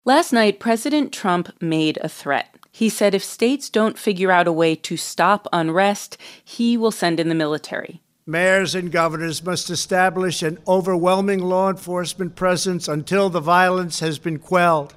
Last night, President Trump made a threat. He said if states don't figure out a way to stop unrest, he will send in the military. Mayors and governors must establish an overwhelming law enforcement presence until the violence has been quelled.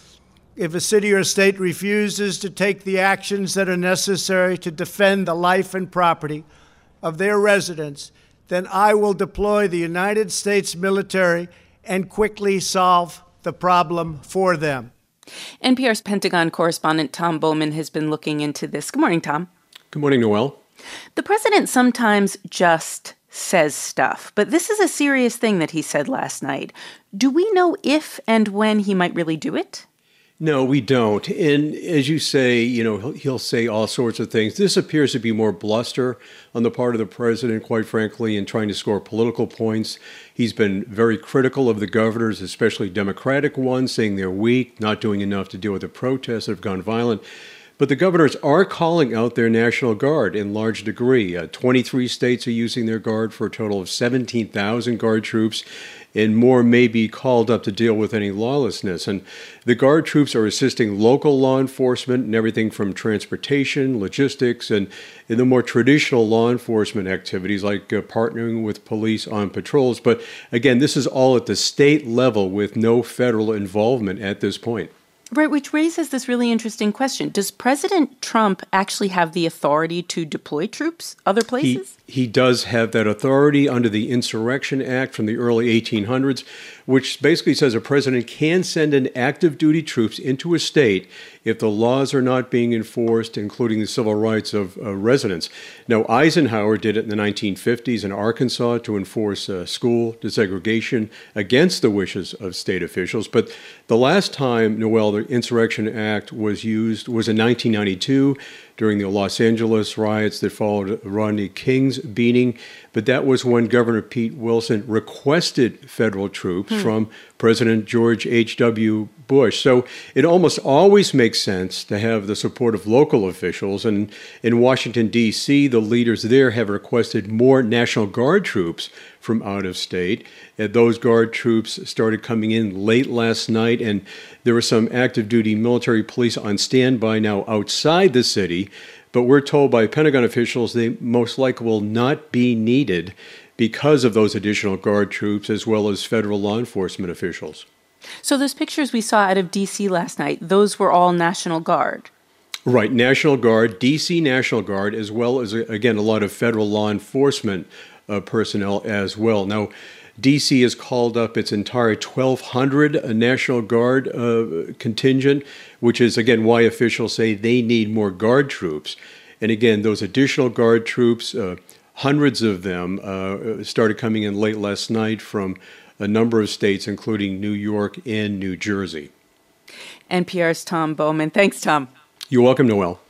If a city or state refuses to take the actions that are necessary to defend the life and property of their residents, then I will deploy the United States military and quickly solve the problem for them. NPR's Pentagon correspondent Tom Bowman has been looking into this. Good morning, Tom. Good morning, Noelle. The president sometimes just says stuff, but this is a serious thing that he said last night. Do we know if and when he might really do it? No, we don't. And as you say, he'll say all sorts of things. This appears to be more bluster on the part of the president, quite frankly, in trying to score political points. He's been very critical of the governors, especially Democratic ones, saying they're weak, not doing enough to deal with the protests that have gone violent. But the governors are calling out their National Guard in large degree. 23 states are using their Guard for a total of 17,000 Guard troops, and more may be called up to deal with any lawlessness. And the Guard troops are assisting local law enforcement in everything from transportation, logistics, and in the more traditional law enforcement activities like partnering with police on patrols. But again, this is all at the state level with no federal involvement at this point. Right, which raises this really interesting question. Does President Trump actually have the authority to deploy troops other places? He does have that authority under the Insurrection Act from the early 1800s, which basically says a president can send in active duty troops into a state if the laws are not being enforced, including the civil rights of residents. Now, Eisenhower did it in the 1950s in Arkansas to enforce school desegregation against the wishes of state officials. But the last time, Noelle, the Insurrection Act was used was in 1992 during the Los Angeles riots that followed Rodney King's beating. But that was when Governor Pete Wilson requested federal troops from President George H.W. Bush. So it almost always makes sense to have the support of local officials. And in Washington, D.C., the leaders there have requested more National Guard troops from out of state. Those Guard troops started coming in late last night, and there were some active duty military police on standby now outside the city. But we're told by Pentagon officials they most likely will not be needed because of those additional Guard troops as well as federal law enforcement officials. So those pictures we saw out of D.C. last night, those were all National Guard. Right, National Guard, D.C. National Guard, as well as, again, a lot of federal law enforcement personnel as well. Now, D.C. has called up its entire 1,200 National Guard contingent, which is, again, why officials say they need more Guard troops. And again, those additional Guard troops, hundreds of them started coming in late last night from a number of states, including New York and New Jersey. NPR's Tom Bowman. Thanks, Tom. You're welcome, Noelle.